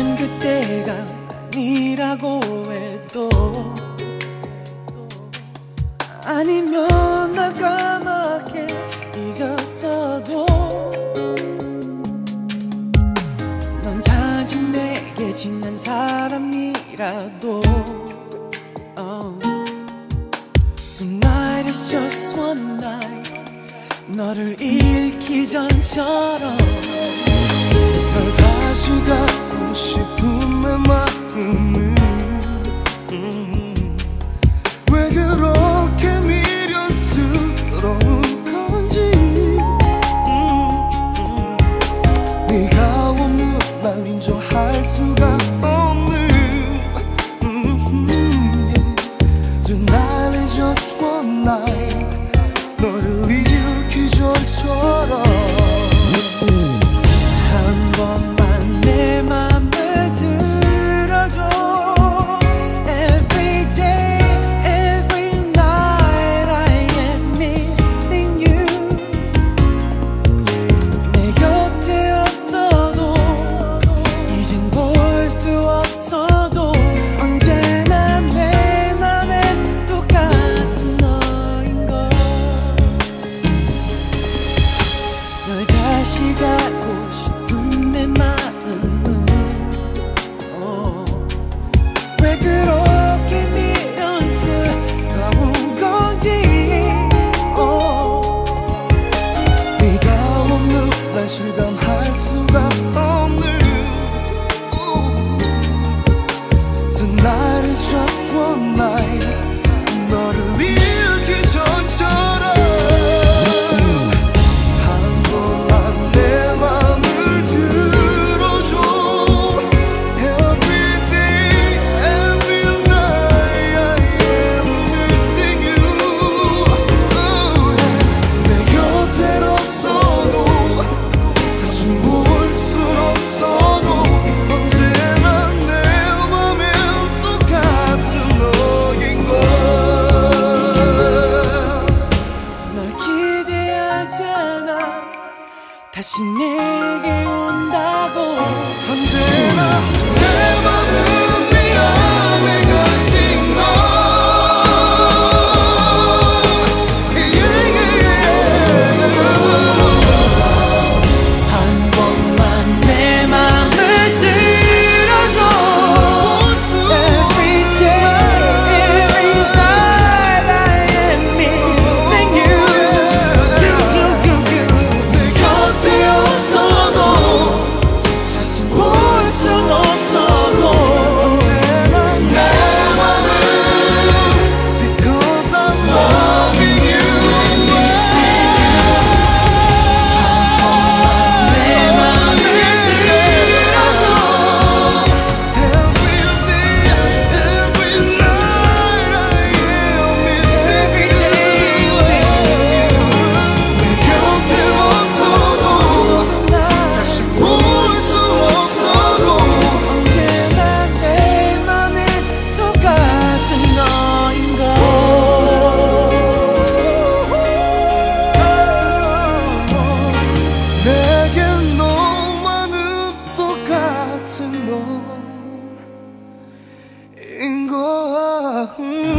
그때가 아니라고 해도, 아니면 날 까맣게 잊었어도, 넌 단지 내게 지난 사람이라도. Tonight is just one night, 너를 잃기 전처럼. 널 다시 갖고 싶은 내 마음은 왜 그렇게 미련스러운 건지. 네가 없는 날 인정할 수가 없는 Tonight is just one night, 너를 잃기 전처럼. 한 번만 내 맘을 들어줘. Every day, every night I am missing you. 내 곁에 없어도, 이젠 볼 수 없어도, 언제나 내 맘엔 똑같은 너인걸. 널 다시 갖고 싶은 내 마음은 왜 그렇게 미련스러운 건지. 네가 없는 날 실감할 수가 없는 Tonight is just one night, 너를 잃기 전처럼. 한 번만 내 맘을 들어줘. Every day, every night I am missing you. 내 곁엔 없어도, 다시 볼 순 없어도, 언제나 내 맘엔 똑같은 너인걸. 널 기대하지 않아 다시 내게 온다고. 언제나 내 맘은 네 안에 갇힌 너. 한 번만 내 맘을 들어줘. Every day, every night I am missing you. 내 곁에 없어도, 다시 볼 순 없어도, 언제나 내 맘은 Because I'm loving you. 내 맘을 들어줘. Every day, every night I am missing you. 내 곁에 없어도, 다시 볼 수 없어도, 언제나 내 맘엔 똑같은 너인걸. 내겐 너만은 똑같은 너인 걸.